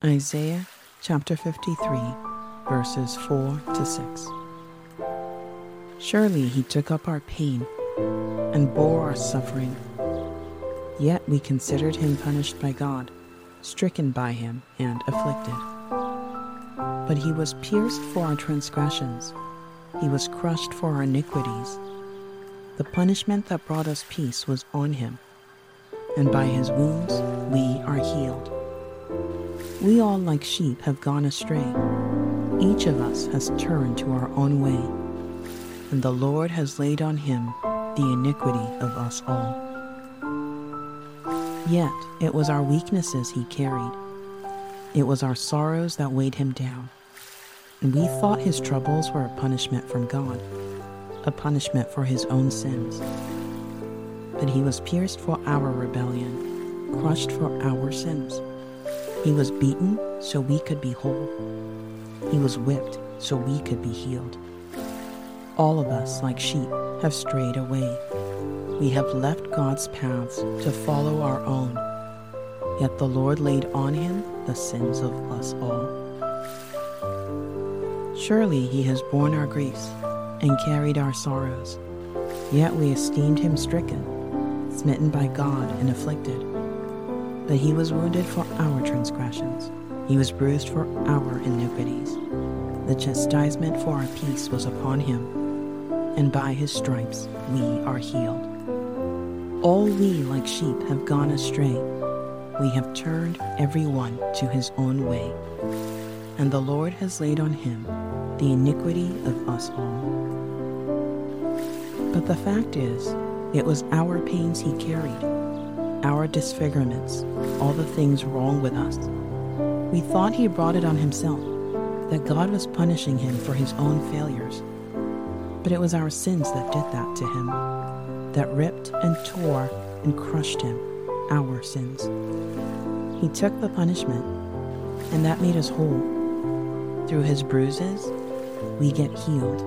Isaiah chapter 53, verses 4 to 6. Surely he took up our pain and bore our suffering. Yet we considered him punished by God, stricken by him and afflicted. But he was pierced for our transgressions. He was crushed for our iniquities. The punishment that brought us peace was on him, and by his wounds we are healed. We all like sheep have gone astray. Each of us has turned to our own way, and the Lord has laid on him the iniquity of us all. Yet it was our weaknesses he carried. It was our sorrows that weighed him down. And we thought his troubles were a punishment from God, a punishment for his own sins. But he was pierced for our rebellion, crushed for our sins. He was beaten so we could be whole. He was whipped so we could be healed. All of us, like sheep, have strayed away. We have left God's paths to follow our own. Yet the Lord laid on him the sins of us all. Surely he has borne our griefs and carried our sorrows. Yet we esteemed him stricken, smitten by God and afflicted. But he was wounded for our transgressions. He was bruised for our iniquities. The chastisement for our peace was upon him, and by his stripes we are healed. All we like sheep have gone astray. We have turned every one to his own way, and the Lord has laid on him the iniquity of us all. But the fact is, it was our pains he carried, our disfigurements, all the things wrong with us. We thought he brought it on himself, that God was punishing him for his own failures. But it was our sins that did that to him, that ripped and tore and crushed him, our sins. He took the punishment, and that made us whole. Through his bruises, we get healed.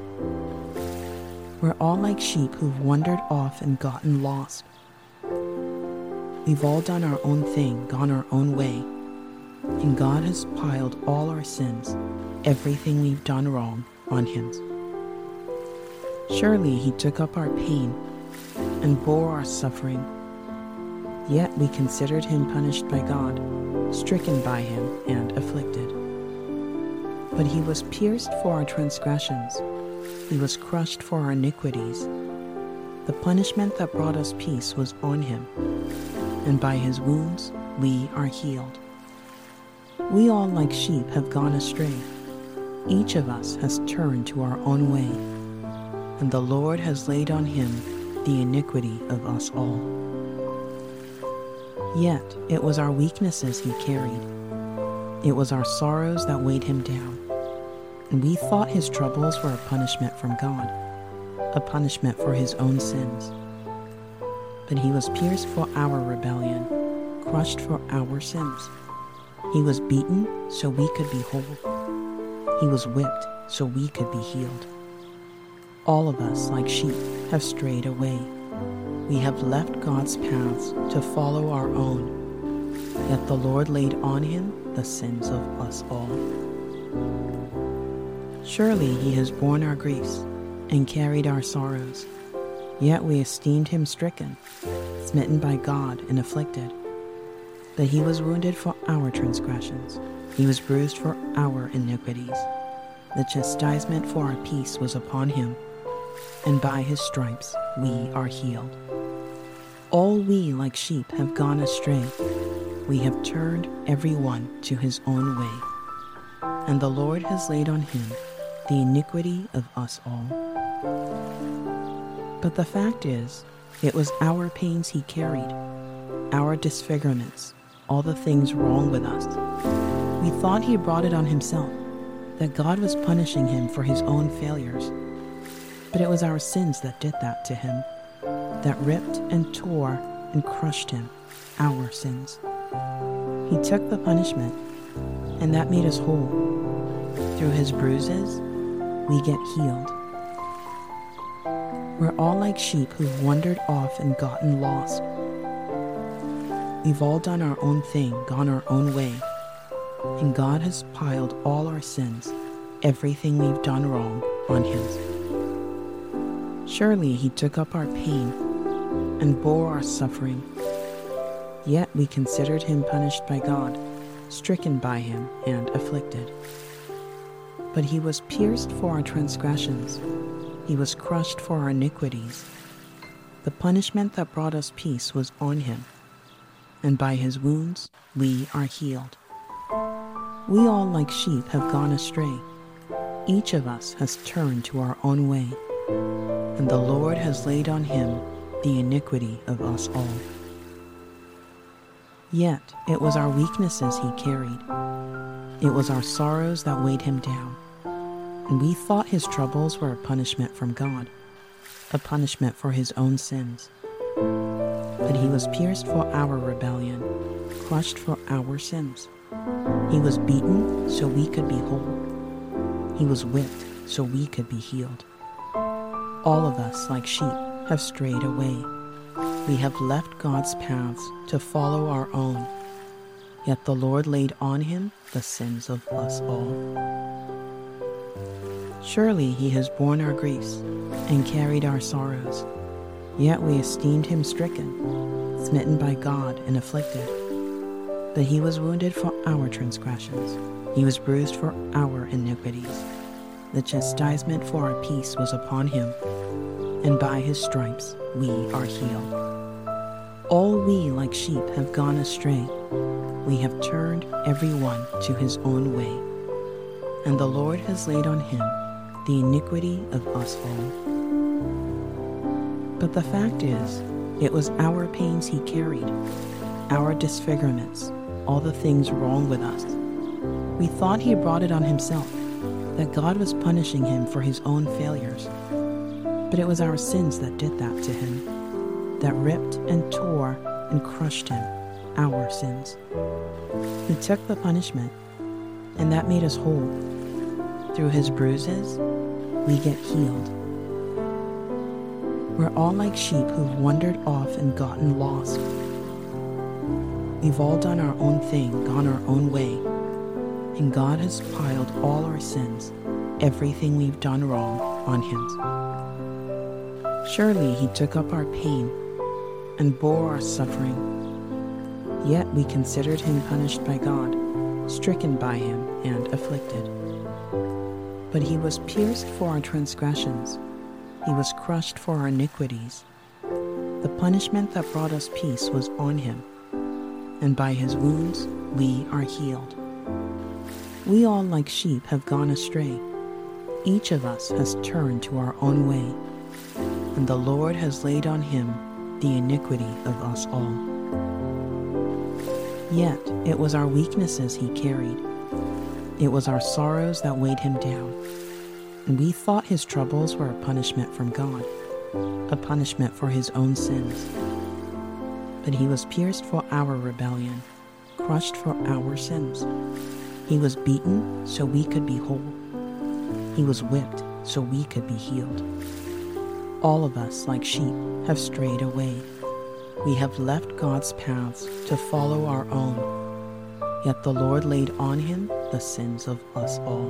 We're all like sheep who've wandered off and gotten lost. We've all done our own thing, gone our own way, and God has piled all our sins, everything we've done wrong, on him. Surely he took up our pain and bore our suffering. Yet we considered him punished by God, stricken by him and afflicted. But he was pierced for our transgressions. He was crushed for our iniquities. The punishment that brought us peace was on him, and by his wounds we are healed. We all like sheep have gone astray. Each of us has turned to our own way, and the Lord has laid on him the iniquity of us all. Yet it was our weaknesses he carried. It was our sorrows that weighed him down. And we thought his troubles were a punishment from God, a punishment for his own sins. But he was pierced for our rebellion, crushed for our sins. He was beaten so we could be whole. He was whipped so we could be healed. All of us, like sheep, have strayed away. We have left God's paths to follow our own. Yet the Lord laid on him the sins of us all. Surely he has borne our griefs and carried our sorrows. Yet we esteemed him stricken, smitten by God and afflicted. But he was wounded for our transgressions. He was bruised for our iniquities. The chastisement for our peace was upon him, and by his stripes we are healed. All we like sheep have gone astray. We have turned every one to his own way, and the Lord has laid on him the iniquity of us all. But the fact is, it was our pains he carried, our disfigurements, all the things wrong with us. We thought he brought it on himself, that God was punishing him for his own failures. But it was our sins that did that to him, that ripped and tore and crushed him, our sins. He took the punishment, and that made us whole. Through his bruises, we get healed. We're all like sheep who've wandered off and gotten lost. We've all done our own thing, gone our own way, And God has piled all our sins, everything we've done wrong, on him. Surely he took up our pain and bore our suffering. Yet we considered him punished by God, stricken by him, and afflicted. But he was pierced for our transgressions. He was crushed for our iniquities. The punishment that brought us peace was on him, and by his wounds we are healed. We all like sheep have gone astray. Each of us has turned to our own way, and the Lord has laid on him the iniquity of us all. Yet it was our weaknesses he carried. It was our sorrows that weighed him down. And we thought his troubles were a punishment from God, a punishment for his own sins. But he was pierced for our rebellion, crushed for our sins. He was beaten so we could be whole. He was whipped so we could be healed. All of us, like sheep, have strayed away. We have left God's paths to follow our own. Yet the Lord laid on him the sins of us all. Surely he has borne our griefs and carried our sorrows. Yet we esteemed him stricken, smitten by God, and afflicted. But he was wounded for our transgressions. He was bruised for our iniquities. The chastisement for our peace was upon him, and by his stripes we are healed. All we like sheep have gone astray. We have turned every one to his own way, and the Lord has laid on him the iniquity of us all. But the fact is, it was our pains he carried, our disfigurements, all the things wrong with us. We thought he brought it on himself, that God was punishing him for his own failures. But it was our sins that did that to him, that ripped and tore and crushed him, our sins. He took the punishment, and that made us whole. Through his bruises, we get healed. We're all like sheep who've wandered off and gotten lost. We've all done our own thing, gone our own way, and God has piled all our sins, everything we've done wrong, on him. Surely he took up our pain and bore our suffering. Yet we considered him punished by God, stricken by him, and afflicted. But he was pierced for our transgressions. He was crushed for our iniquities. The punishment that brought us peace was on him, and by his wounds we are healed. We all like sheep have gone astray. Each of us has turned to our own way, and the Lord has laid on him the iniquity of us all. Yet it was our weaknesses he carried. It was our sorrows that weighed him down. And we thought his troubles were a punishment from God, a punishment for his own sins. But he was pierced for our rebellion, crushed for our sins. He was beaten so we could be whole. He was whipped so we could be healed. All of us, like sheep, have strayed away. We have left God's paths to follow our own. Yet the Lord laid on him the sins of us all.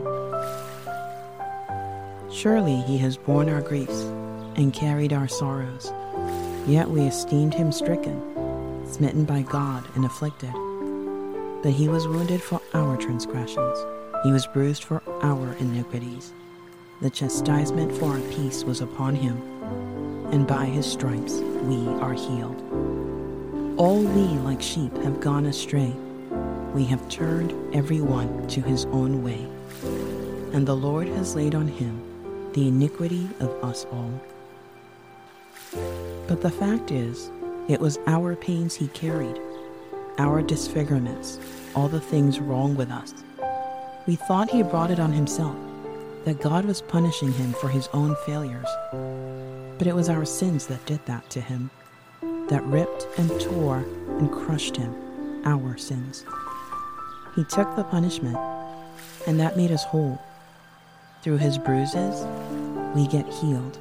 Surely he has borne our griefs and carried our sorrows. Yet we esteemed him stricken, smitten by God, and afflicted. But he was wounded for our transgressions. He was bruised for our iniquities. The chastisement for our peace was upon him, and by his stripes we are healed. All we like sheep have gone astray. We have turned every one to his own way, and the Lord has laid on him the iniquity of us all. But the fact is, it was our pains he carried, our disfigurements, all the things wrong with us. We thought he brought it on himself, that God was punishing him for his own failures. But it was our sins that did that to him, that ripped and tore and crushed him, our sins. He took the punishment, and that made us whole. Through his bruises, we get healed.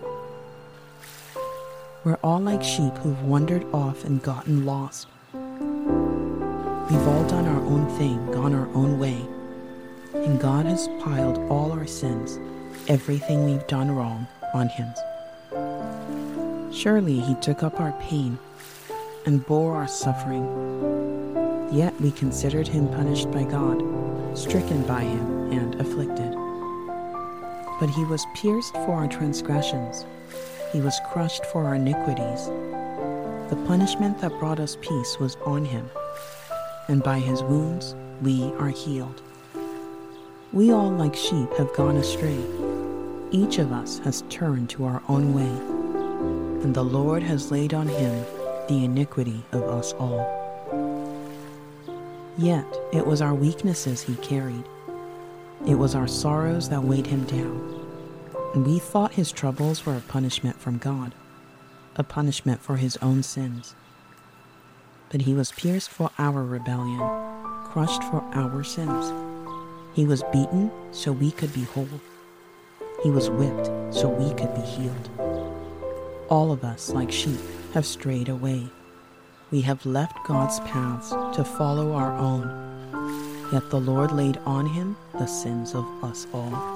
We're all like sheep who've wandered off and gotten lost. We've all done our own thing, gone our own way, And God has piled all our sins, everything we've done wrong, on him. Surely he took up our pain and bore our suffering. Yet we considered him punished by God, stricken by him and afflicted. But he was pierced for our transgressions. He was crushed for our iniquities. The punishment that brought us peace was on him, and by his wounds we are healed. We all like sheep have gone astray. Each of us has turned to our own way, and the Lord has laid on him the iniquity of us all. Yet it was our weaknesses he carried. It was our sorrows that weighed him down. And we thought his troubles were a punishment from God, a punishment for his own sins. But he was pierced for our rebellion, crushed for our sins. He was beaten so we could be whole. He was whipped so we could be healed. All of us, like sheep, have strayed away. We have left God's paths to follow our own. Yet the Lord laid on him the sins of us all.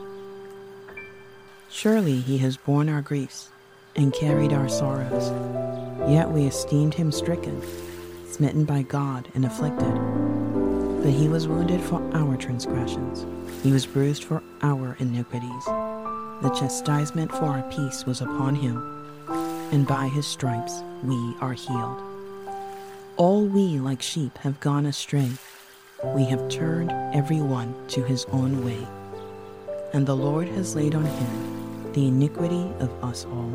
Surely he has borne our griefs and carried our sorrows. Yet we esteemed him stricken, smitten by God and afflicted. But he was wounded for our transgressions. He was bruised for our iniquities. The chastisement for our peace was upon him, and by his stripes we are healed. All we like sheep have gone astray. We have turned every one to his own way, and the Lord has laid on him the iniquity of us all.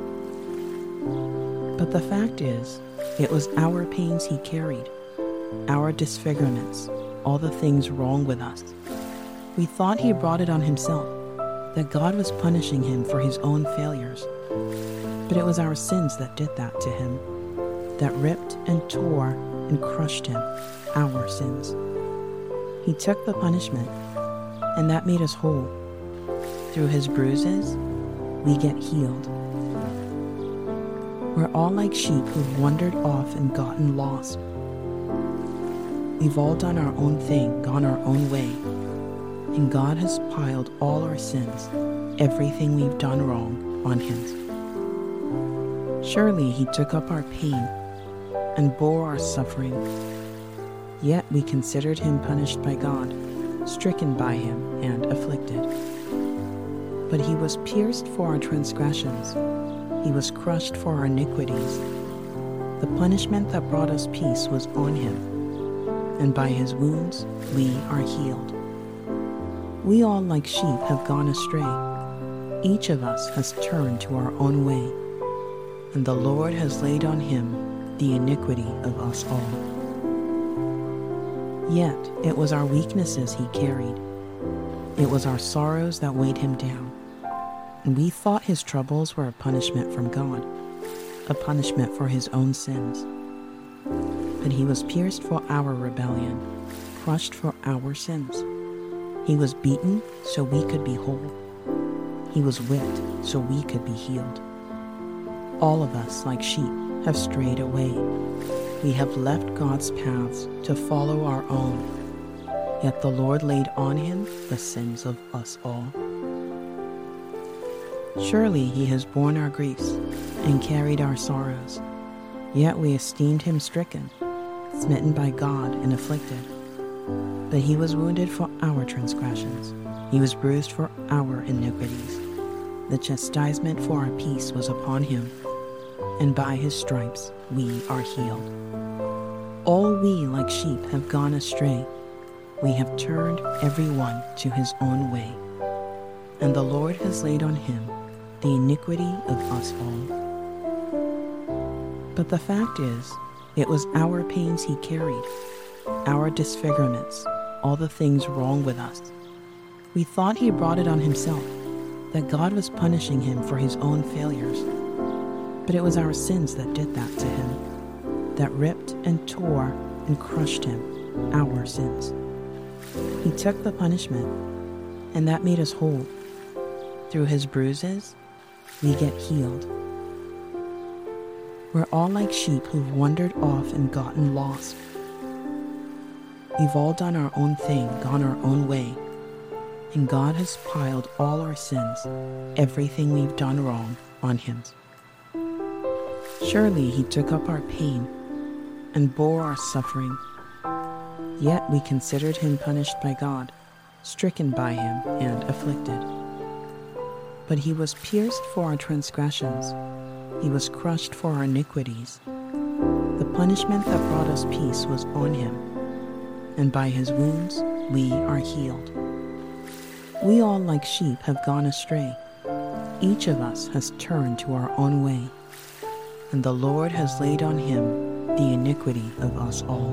But the fact is, it was our pains he carried, our disfigurements, all the things wrong with us. We thought he brought it on himself, that God was punishing him for his own failures. But it was our sins that did that to him, that ripped and tore and crushed him, our sins. He took the punishment, and that made us whole. Through his bruises, we get healed. We're all like sheep who've wandered off and gotten lost. We've all done our own thing, gone our own way, and God has piled all our sins, everything we've done wrong, on him. Surely he took up our pain and bore our suffering. Yet we considered him punished by God, stricken by him and afflicted. But he was pierced for our transgressions. He was crushed for our iniquities. The punishment that brought us peace was on him, and by his wounds we are healed. We all like sheep have gone astray. Each of us has turned to our own way, and the Lord has laid on him the iniquity of us all. Yet it was our weaknesses he carried. It was our sorrows that weighed him down. And we thought his troubles were a punishment from God, a punishment for his own sins. But he was pierced for our rebellion, crushed for our sins. He was beaten so we could be whole. He was whipped so we could be healed. All of us, like sheep, have strayed away. We have left God's paths to follow our own. Yet the Lord laid on him the sins of us all. Surely he has borne our griefs and carried our sorrows. Yet we esteemed him stricken, smitten by God and afflicted. But he was wounded for our transgressions. He was bruised for our iniquities. The chastisement for our peace was upon him, and by his stripes we are healed. All we like sheep have gone astray. We have turned every one to his own way, and the Lord has laid on him the iniquity of us all. But the fact is, it was our pains he carried, our disfigurements, all the things wrong with us. We thought he brought it on himself, that God was punishing him for his own failures. But it was our sins that did that to him, that ripped and tore and crushed him, our sins. He took the punishment, and that made us whole. Through his bruises, we get healed. We're all like sheep who've wandered off and gotten lost. We've all done our own thing, gone our own way, and God has piled all our sins, everything we've done wrong, on Him. Surely He took up our pain and bore our suffering. Yet we considered Him punished by God, stricken by Him, and afflicted. But He was pierced for our transgressions, He was crushed for our iniquities. The punishment that brought us peace was on Him, and by His wounds we are healed. We all like sheep have gone astray. Each of us has turned to our own way, and the Lord has laid on Him the iniquity of us all.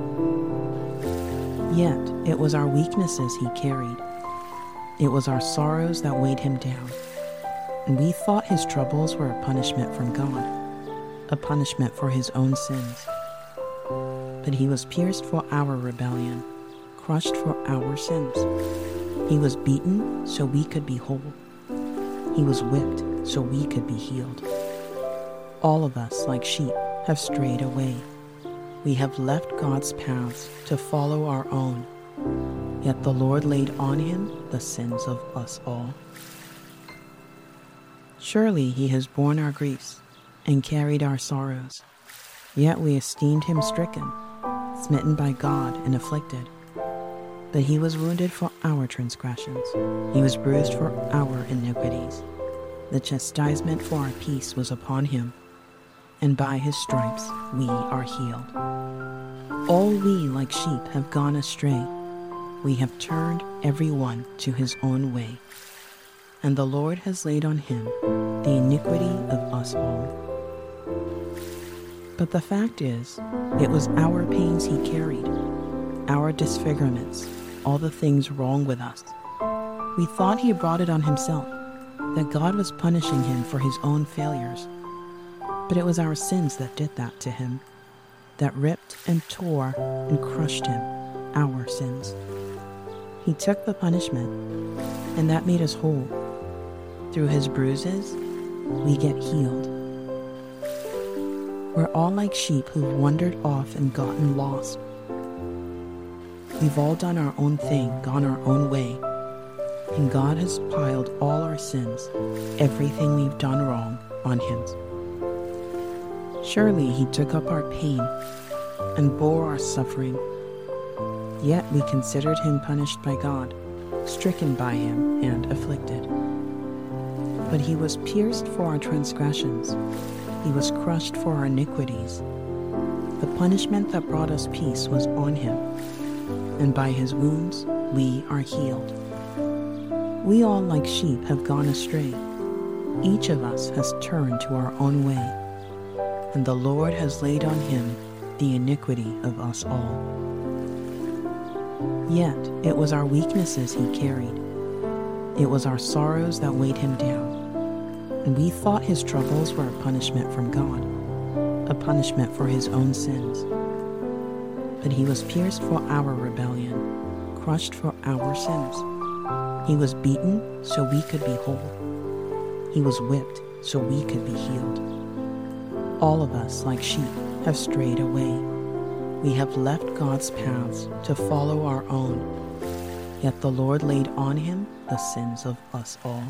Yet it was our weaknesses He carried. It was our sorrows that weighed Him down, and we thought His troubles were a punishment from God, a punishment for His own sins. But He was pierced for our rebellion, crushed for our sins. He was beaten so we could be whole. He was whipped so we could be healed. All of us, like sheep, have strayed away. We have left God's paths to follow our own. Yet the Lord laid on Him the sins of us all. Surely He has borne our griefs and carried our sorrows. Yet we esteemed Him stricken, smitten by God, and afflicted. But He was wounded for our transgressions. He was bruised for our iniquities. The chastisement for our peace was upon Him, and by His stripes we are healed. All we like sheep have gone astray. We have turned every one to his own way, and the Lord has laid on Him the iniquity of us all. But the fact is, it was our pains He carried, our disfigurements, all the things wrong with us. We thought He brought it on Himself, that God was punishing Him for His own failures. But it was our sins that did that to Him, that ripped and tore and crushed Him, our sins. He took the punishment, and that made us whole. Through His bruises, we get healed. We're all like sheep who've wandered off and gotten lost. We've all done our own thing, gone our own way, and God has piled all our sins, everything we've done wrong, on Him. Surely He took up our pain and bore our suffering. Yet we considered Him punished by God, stricken by Him, and afflicted. But He was pierced for our transgressions. He was crushed for our iniquities. The punishment that brought us peace was on Him, and by His wounds we are healed. We all like sheep have gone astray. Each of us has turned to our own way, and the Lord has laid on Him the iniquity of us all. Yet it was our weaknesses He carried. It was our sorrows that weighed Him down, and we thought His troubles were a punishment from God, a punishment for His own sins. But He was pierced for our rebellion, crushed for our sins. He was beaten so we could be whole. He was whipped so we could be healed. All of us, like sheep, have strayed away. We have left God's paths to follow our own. Yet the Lord laid on Him the sins of us all.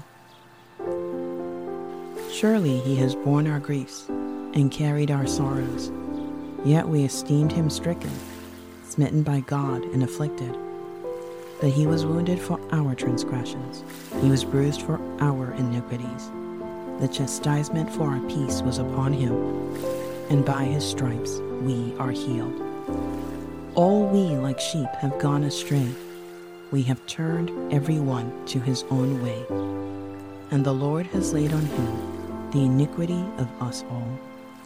Surely He has borne our griefs and carried our sorrows. Yet we esteemed Him stricken, smitten by God, and afflicted. But He was wounded for our transgressions. He was bruised for our iniquities. The chastisement for our peace was upon Him, and by His stripes we are healed. All we like sheep have gone astray. We have turned every one to his own way, and the Lord has laid on Him the iniquity of us all.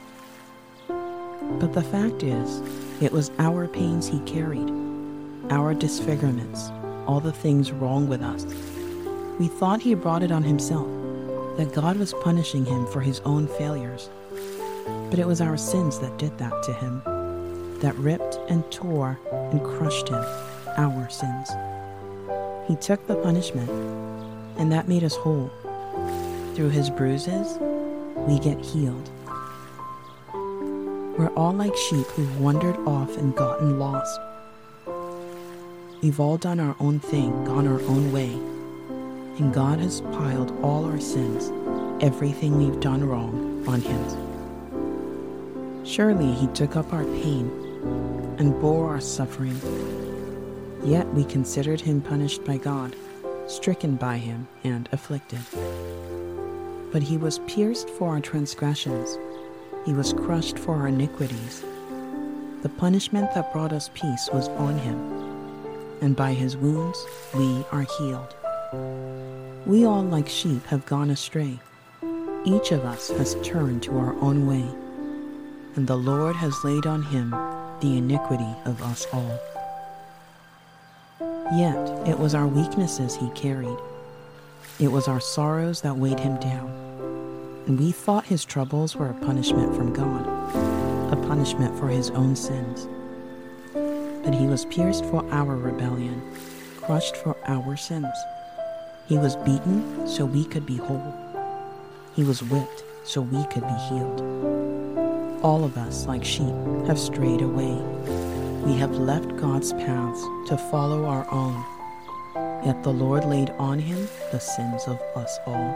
But the fact is, it was our pains He carried, our disfigurements, all the things wrong with us. We thought He brought it on Himself, that God was punishing Him for His own failures. But it was our sins that did that to Him, that ripped and tore and crushed Him, our sins. He took the punishment, and that made us whole. Through His bruises, we get healed. We're all like sheep who've wandered off and gotten lost. We've all done our own thing, gone our own way, and God has piled all our sins, everything we've done wrong, on Him. Surely He took up our pain and bore our suffering. Yet we considered Him punished by God, stricken by Him, and afflicted. But He was pierced for our transgressions. He was crushed for our iniquities. The punishment that brought us peace was on Him, and by His wounds we are healed. We all like sheep have gone astray. Each of us has turned to our own way, and the Lord has laid on Him the iniquity of us all. Yet it was our weaknesses He carried. It was our sorrows that weighed Him down, and we thought His troubles were a punishment from God, a punishment for His own sins. But He was pierced for our rebellion, crushed for our sins. He was beaten so we could be whole. He was whipped so we could be healed. All of us, like sheep, have strayed away. We have left God's paths to follow our own. Yet the Lord laid on Him the sins of us all.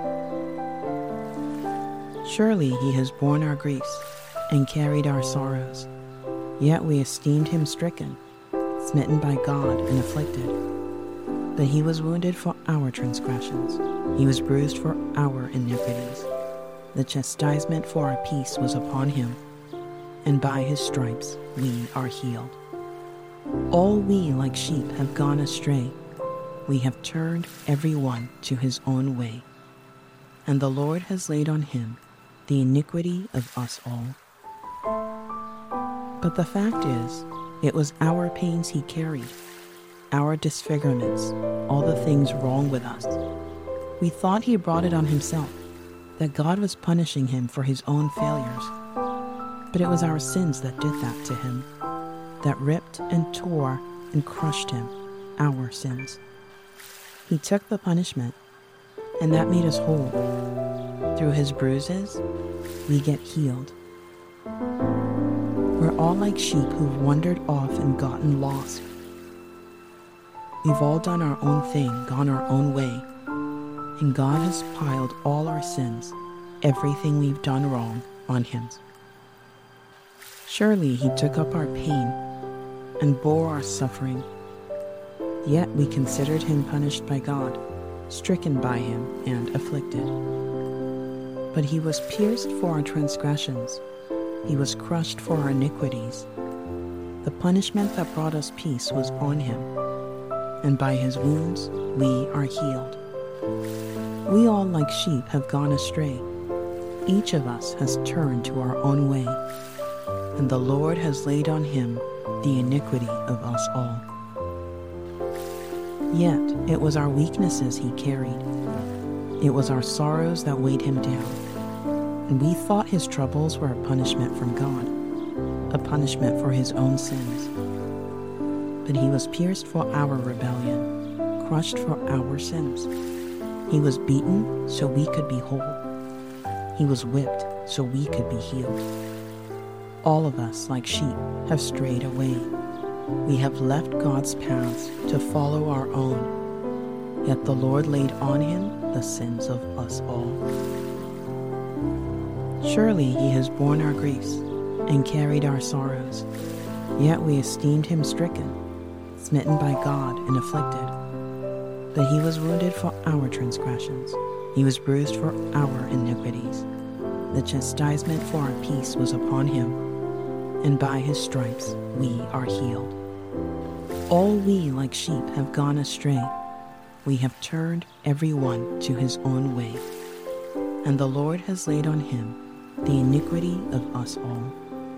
Surely He has borne our griefs and carried our sorrows. Yet we esteemed Him stricken, smitten by God and afflicted. But He was wounded for our transgressions. He was bruised for our iniquities. The chastisement for our peace was upon Him, and by His stripes we are healed. All we like sheep have gone astray. We have turned every one to his own way, and the Lord has laid on Him the iniquity of us all. But the fact is, it was our pains He carried, our disfigurements, all the things wrong with us. We thought He brought it on Himself, that God was punishing Him for His own failures. But it was our sins that did that to Him, that ripped and tore and crushed Him, our sins. He took the punishment, and that made us whole. Through His bruises, we get healed. We're all like sheep who've wandered off and gotten lost. We've all done our own thing, gone our own way, and God has piled all our sins, everything we've done wrong, on Him. Surely He took up our pain and bore our suffering. Yet we considered Him punished by God, stricken by Him, and afflicted. But He was pierced for our transgressions. He was crushed for our iniquities. The punishment that brought us peace was on Him, and by His wounds we are healed. We all like sheep have gone astray. Each of us has turned to our own way, and the Lord has laid on Him the iniquity of us all. Yet it was our weaknesses He carried. It was our sorrows that weighed Him down, and we thought His troubles were a punishment from God, a punishment for His own sins. But He was pierced for our rebellion, crushed for our sins. He was beaten so we could be whole. He was whipped so we could be healed. All of us, like sheep, have strayed away. We have left God's paths to follow our own. Yet the Lord laid on Him the sins of us all. Surely He has borne our griefs and carried our sorrows. Yet we esteemed Him stricken, smitten by God and afflicted. But He was wounded for our transgressions. He was bruised for our iniquities. The chastisement for our peace was upon Him, and by His stripes we are healed. All we like sheep have gone astray. We have turned every one to his own way, and the Lord has laid on Him the iniquity of us all.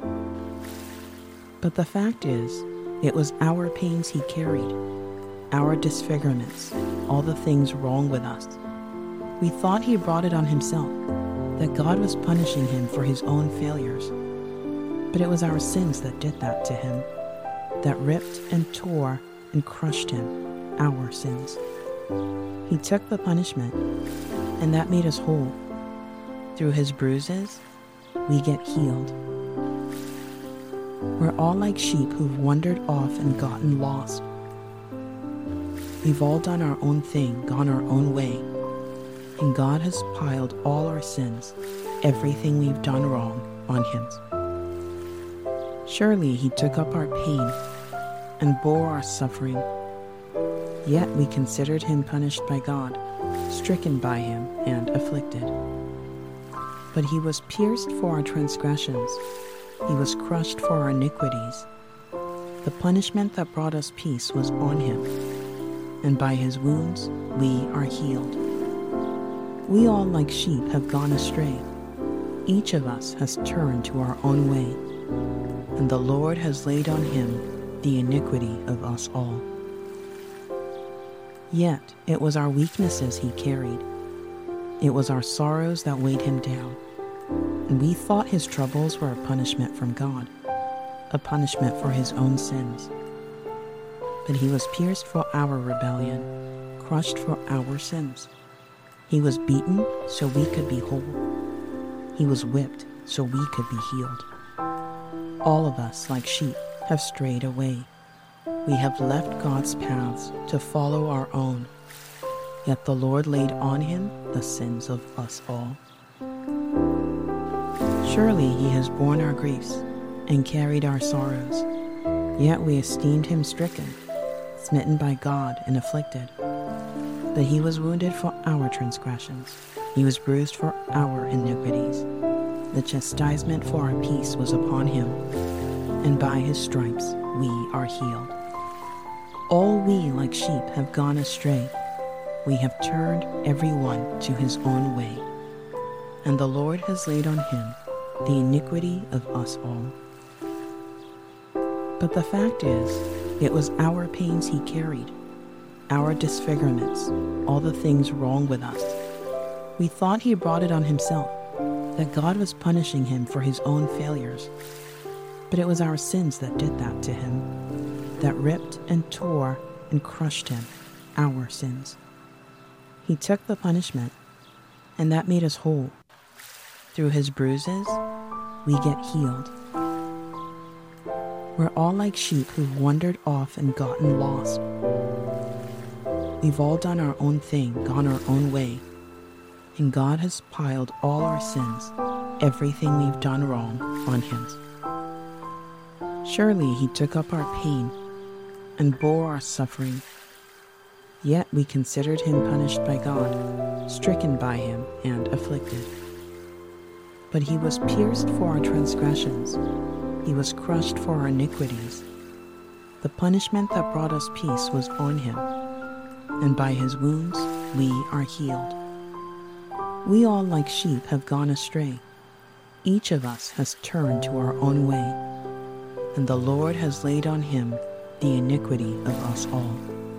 But the fact is, it was our pains He carried, our disfigurements, all the things wrong with us. We thought He brought it on Himself, that God was punishing Him for His own failures. But it was our sins that did that to Him, that ripped and tore and crushed Him, our sins. He took the punishment, and that made us whole. Through His bruises, we get healed. We're all like sheep who've wandered off and gotten lost. We've all done our own thing, gone our own way, and God has piled all our sins, everything we've done wrong, on Him. Surely He took up our pain and bore our suffering. Yet we considered Him punished by God, stricken by Him, and afflicted. But He was pierced for our transgressions, He was crushed for our iniquities. The punishment that brought us peace was on Him, and by His wounds we are healed. We all like sheep have gone astray. Each of us has turned to our own way, and the Lord has laid on Him the iniquity of us all. Yet it was our weaknesses He carried. It was our sorrows that weighed Him down, and we thought His troubles were a punishment from God, a punishment for His own sins. But He was pierced for our rebellion, crushed for our sins. He was beaten so we could be whole. He was whipped so we could be healed. All of us, like sheep, have strayed away. We have left God's paths to follow our own. Yet the Lord laid on Him the sins of us all. Surely He has borne our griefs and carried our sorrows. Yet we esteemed Him stricken, smitten by God and afflicted. But He was wounded for our transgressions. He was bruised for our iniquities. The chastisement for our peace was upon Him, and by His stripes we are healed. All we like sheep have gone astray. We have turned every one to his own way, and the Lord has laid on Him the iniquity of us all. But the fact is, it was our pains He carried, our disfigurements, all the things wrong with us. We thought He brought it on Himself, that God was punishing Him for His own failures. But it was our sins that did that to Him, that ripped and tore and crushed Him, our sins. He took the punishment, and that made us whole. Through His bruises, we get healed. We're all like sheep who've wandered off and gotten lost. We've all done our own thing, gone our own way, and God has piled all our sins, everything we've done wrong, on Him. Surely He took up our pain and bore our suffering. Yet we considered Him punished by God, stricken by Him, and afflicted. But He was pierced for our transgressions. He was crushed for our iniquities. The punishment that brought us peace was on Him, and by His wounds we are healed. We all like sheep have gone astray. Each of us has turned to our own way, and the Lord has laid on Him the iniquity of us all.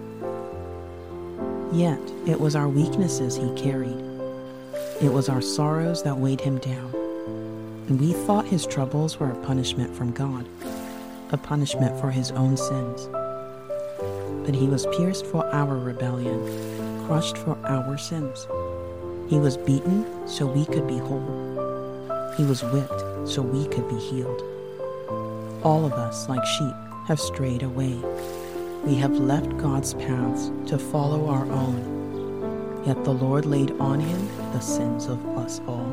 Yet it was our weaknesses He carried. It was our sorrows that weighed Him down, and we thought His troubles were a punishment from God, a punishment for His own sins. But He was pierced for our rebellion, crushed for our sins. He was beaten so we could be whole. He was whipped so we could be healed. All of us, like sheep, have strayed away. We have left God's paths to follow our own. Yet the Lord laid on Him the sins of us all.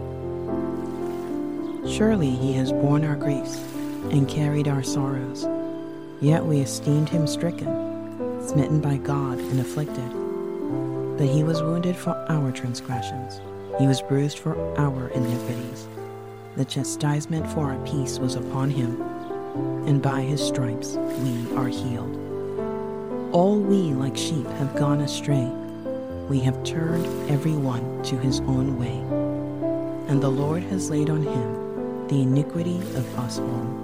Surely He has borne our griefs and carried our sorrows. Yet we esteemed Him stricken, smitten by God and afflicted. But He was wounded for our transgressions. He was bruised for our iniquities. The chastisement for our peace was upon Him, and by His stripes we are healed. All we like sheep have gone astray. We have turned every one to his own way, and the Lord has laid on Him the iniquity of us all.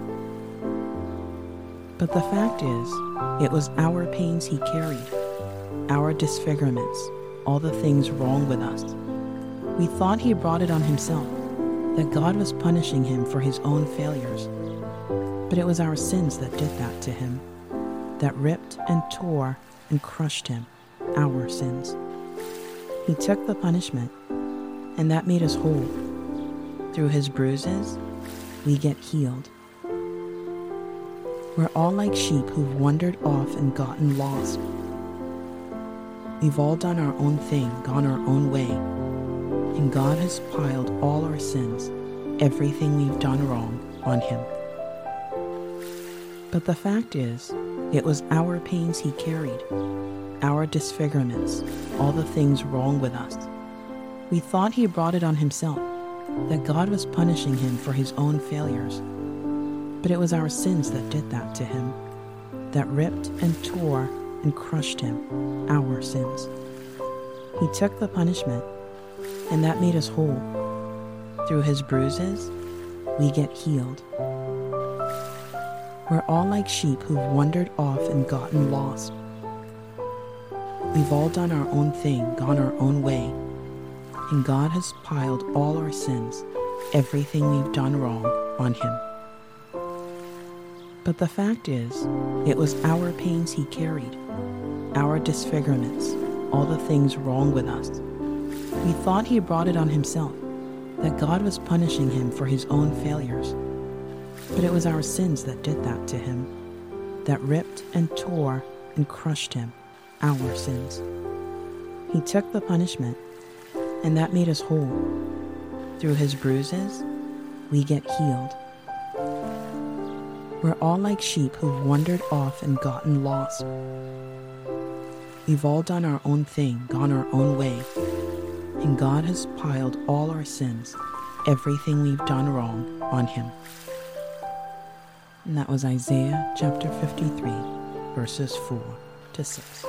But the fact is, it was our pains He carried, our disfigurements, all the things wrong with us. We thought He brought it on Himself, that God was punishing Him for His own failures. But it was our sins that did that to Him, that ripped and tore and crushed Him, our sins. He took the punishment, and that made us whole. Through His bruises, we get healed. We're all like sheep who've wandered off and gotten lost. We've all done our own thing, gone our own way, and God has piled all our sins, everything we've done wrong, on Him. But the fact is, it was our pains He carried, our disfigurements, all the things wrong with us. We thought He brought it on Himself, that God was punishing Him for His own failures. But it was our sins that did that to Him, that ripped and tore and crushed Him, our sins. He took the punishment, and that made us whole. Through His bruises, we get healed. We're all like sheep who've wandered off and gotten lost. We've all done our own thing, gone our own way, and God has piled all our sins, everything we've done wrong, on Him. But the fact is, it was our pains He carried, our disfigurements, all the things wrong with us. We thought He brought it on Himself, that God was punishing Him for His own failures. But it was our sins that did that to Him, that ripped and tore and crushed Him, our sins. He took the punishment, and that made us whole. Through His bruises, we get healed. We're all like sheep who've wandered off and gotten lost. We've all done our own thing, gone our own way, and God has piled all our sins, everything we've done wrong, on Him. And that was Isaiah chapter 53, verses 4 to 6.